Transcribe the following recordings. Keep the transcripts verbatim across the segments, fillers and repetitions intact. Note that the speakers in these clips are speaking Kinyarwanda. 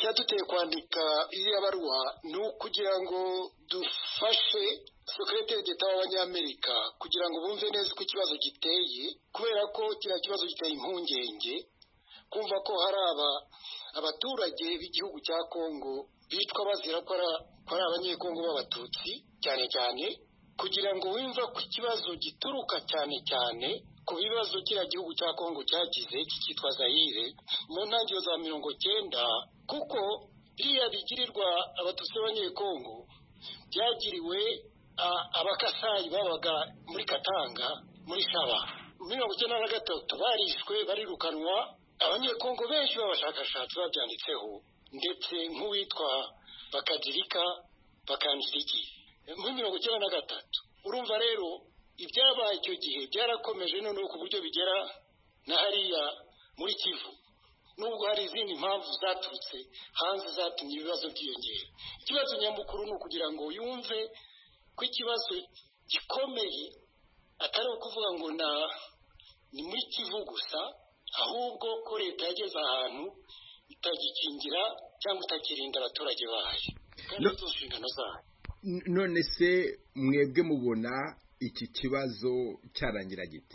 icyaduteye kwandika iriya baruwa ni ukugira ngo dufashe Secretary d'Etat w'Abanyamerika kugira ngo bumve neza uko ikibazo giteye, kubera ko kiriya kibazo giteye impungenge, kumva ko hari aba abaturage b'igihugu cya Kongo bitwa bazira ko ari abanyekongo b'abatutsi cyane cyane, kugira ngo wumva ko ikibazo gituruka cyane cyane ku bibazo kiriya gihugu cya Kongo cyagize cyitwa Zaire mu ntangiriro za mirongo cyenda, kuko biriya bigirirwa abatutsi b'abanyekongo byagiriwe abakasayi babaga muri Katanga muri Shaba. mirongo icyenda na gatatu barishwe barirukanwa, abanyekongo benshi b'abashakashatsi babyanditseho, ndetse nk'uwitwa Bakagirika Bakanjiriki muri mirongo icyenda na gatatu. Urumva rero ibyabaye icyo gihe byarakomeje noneho ku buryo bigera na hariya muri Kivu, nubwo hari izindi mpamvu zaturutse hanze zatumye ibibazo byiyongera. Ikibazo nyamukuru ni ukugira ngo yumve ko ikibazo gikomeye atari ukuvuga ngo na ni muri Kivu gusa, ahubwo ko leta yageze ahantu itagikingira cyangwa itakirinda abaturage bayo kandi izo nshingano zayo. None se mwebwe mubona iki kibazo cyarangira gite?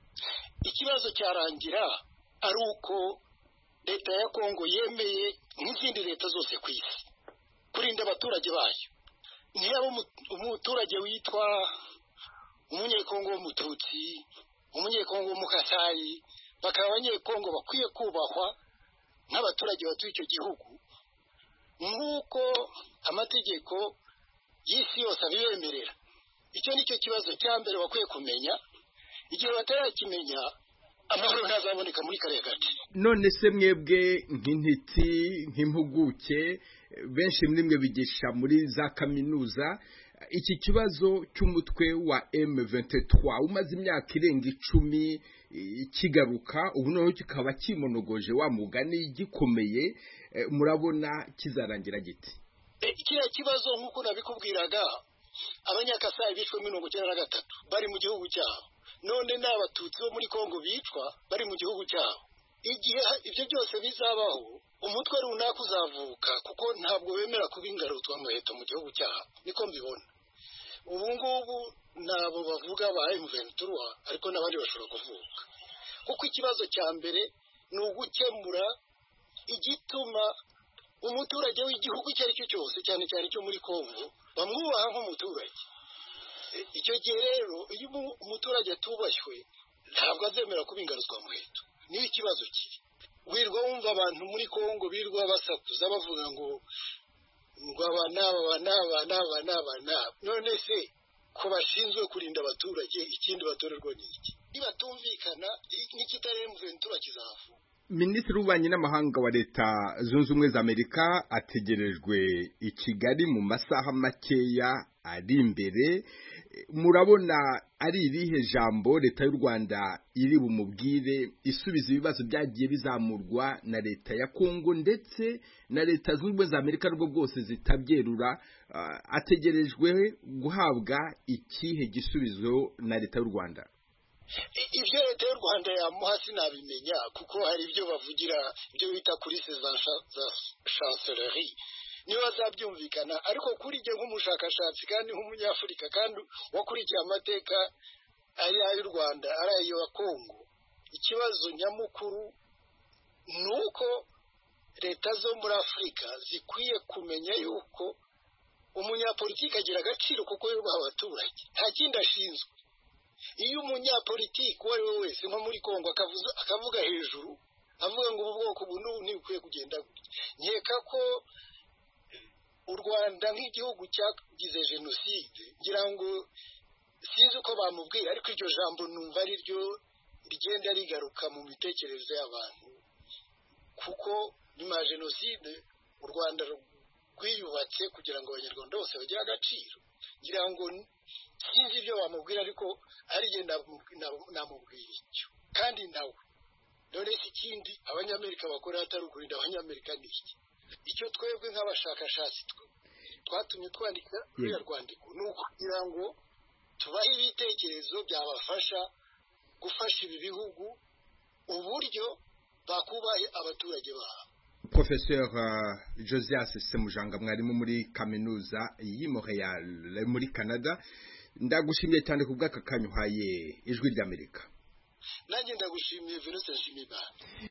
Ikibazo cyarangira ari uko leta ya Kongo yemeye nk'izindi leta zose ku isi kurinda abaturage bayo. Niba umuturage witwa umunyekongo w'umututsi, umunyekongo w'umukasayi, bakaba abanyekongo bakwiye kubahwa nk'abaturage batuye icyo gihugu nk'uko amategeko y'isi yose abibemerera. Icyo nicyo kibazo cya mbere bakwiye kumenya. Igihe batarakimenya, amahoro ntazaboneka muri kariya gace. None se mwebwe nk'intiti nk'impuguke benshi muri mwe bigisha muri za kaminuza, iki kibazo cy'umutwe wa M vingt-trois umaze imyaka irenga icumi kigaruka, ubu noneho kikaba kimonogoje wa mugani gikomeye, murabona kizarangira giti? Kiriya kibazo nk'uko nabikubwiraga, abanyakasayi bishwe mirongo icyenda na gatatu bari mu gihugu cyabo, none n'abatutsi bo muri Kongo bicwa bari mu gihugu cyabo. Igihe ibyo byose bizabaho, umutwe runaka uzavuka, kuko ntabwo bemera kuba ingarutwa muheto mu gihugu cyabo, niko mbibona. Ubu ngubu nabo bavuga ba M vingt-trois, ariko n'abandi bashobora kuvuka, kuko ikibazo cya mbere ni ugukemura igituma umuturage w'igihugu icyo ari cyo cyose, cyane cyane cyo muri Kongo, bamwubaha nk'umuturage. Icyo gihe rero iyo umuturage atubashywe, ntabwo azemera kuba ingaruzwa muheto. Niyo ikibazo kiri. Wirwa wumva abantu muri Kongo birwa basakuza bavuga ngo ngo aba n'aba n'aba n'aba n'aba n'aba. None se ko bashinzwe kurinda abaturage, ikindi batorerwa ni iki? Nibatumvikana n'ikitari M vingt-trois kizafu. Minisitiri w'Ububanyi n'Amahanga wa Leta Zunze Ubumwe za Amerika ategerejwe i Kigali mu masaha makeya ari imbere. Murabona ari irihe jambo Leta y'u Rwanda iri bumubwire isubiza ibibazo byagiye bizamurwa na Leta ya Kongo ndetse na Leta Zunze Ubumwe za Amerika rwo bwose zitabyerura? Uh, ategerejwe guhabwa ikihe gisubizo na Leta y'u Rwanda? Ibyo Leta y'u Rwanda yamuha sinabimenya, kuko hari ibyo bavugira ibyo bita kuri za chancellerie, niba bazabyumvikana. Ariko kuri jye nk'umushakashatsi kandi nk'umunyafurika kandi wakurikiye amateka ari ay'u Rwanda ari ayo wa Kongo, ikibazo nyamukuru ni uko leta zo muri Afurika zikwiye kumenya yuko umunyapolitiki agira agaciro kuko yubaha abaturage, nta kindi ashinzwe. Iyo umunyapolitiki uwo ari we wese nko muri Kongo akavuga hejuru, avuga ngo ubu bwoko buno ntibukwiye kugenda gutya, nkeka ko u Rwanda nk'igihugu cyagize jenoside, ngira ngo sinzi uko bamubwira, ariko iryo jambo numva ari ryo rigenda rigaruka mu mitekerereze y'abantu, kuko nyuma ya jenoside u Rwanda rwiyubatse kugira ngo abanyarwanda bose bagire agaciro. Ngira ngo sinzi ibyo bamubwira, ariko ariye namubwira icyo kandi nawe. None se ikindi abanyamerika bakora atari ukurinda abanyamerika ni iki? Icyo twebwe nk'abashakashatsi twatumye twandika ruriya rwandiko ni ukugira ngo tubahe ibitekerezo byabafasha gufasha ibi bihugu uburyo bakubaye abaturage babo. Professeur uh, Josias Semujanga mwarimu muri kaminuza y'i Montreal muri Canada, ndagushimiye cyane ku bw'aka kanya uhaye Ijwi ry'Amerika. Nanjye ndagushimiye Venuste Nshimiyimana.